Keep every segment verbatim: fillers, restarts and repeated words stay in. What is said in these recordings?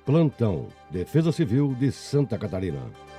Plantão Defesa Civil de Santa Catarina.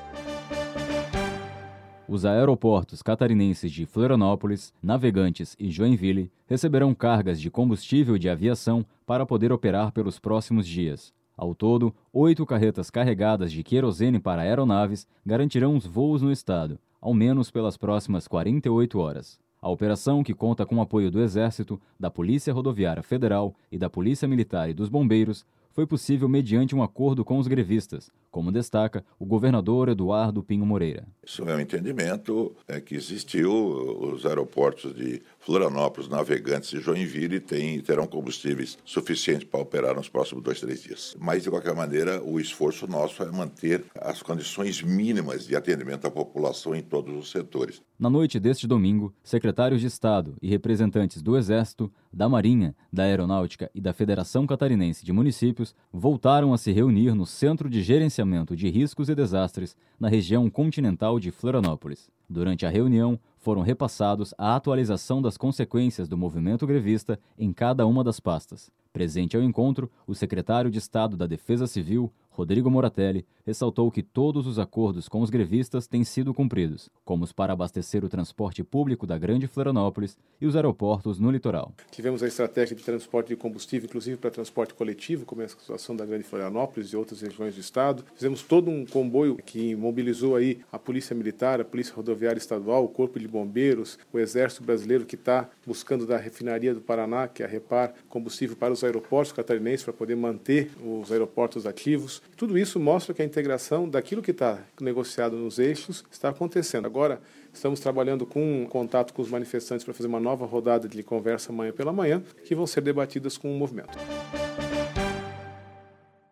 Os aeroportos catarinenses de Florianópolis, Navegantes e Joinville receberão cargas de combustível de aviação para poder operar pelos próximos dias. Ao todo, oito carretas carregadas de querosene para aeronaves garantirão os voos no estado, ao menos pelas próximas quarenta e oito horas. A operação, que conta com o apoio do Exército, da Polícia Rodoviária Federal e da Polícia Militar e dos Bombeiros, foi possível mediante um acordo com os grevistas, como destaca o governador Eduardo Pinho Moreira. Isso é um entendimento é, que existiu. Os aeroportos de Florianópolis, Navegantes e Joinville têm, terão combustíveis suficientes para operar nos próximos dois, três dias. Mas, de qualquer maneira, o esforço nosso é manter as condições mínimas de atendimento à população em todos os setores. Na noite deste domingo, secretários de Estado e representantes do Exército, da Marinha, da Aeronáutica e da Federação Catarinense de Municípios voltaram a se reunir no Centro de Gerenciamento de Riscos e Desastres, na região continental de Florianópolis. Durante a reunião, foram repassados a atualização das consequências do movimento grevista em cada uma das pastas. Presente ao encontro, o secretário de Estado da Defesa Civil, Rodrigo Moratelli, ressaltou que todos os acordos com os grevistas têm sido cumpridos, como os para abastecer o transporte público da Grande Florianópolis e os aeroportos no litoral. Tivemos a estratégia de transporte de combustível, inclusive para transporte coletivo, como é a situação da Grande Florianópolis e outras regiões do estado. Fizemos todo um comboio que mobilizou aí a Polícia Militar, a Polícia Rodoviária Estadual, o Corpo de Bombeiros, o Exército Brasileiro, que está buscando da refinaria do Paraná, que é a Repar, combustível para os aeroportos catarinenses para poder manter os aeroportos ativos. Tudo isso mostra que a integração daquilo que está negociado nos eixos está acontecendo. Agora, estamos trabalhando com contato com os manifestantes para fazer uma nova rodada de conversa amanhã pela manhã, que vão ser debatidas com o movimento.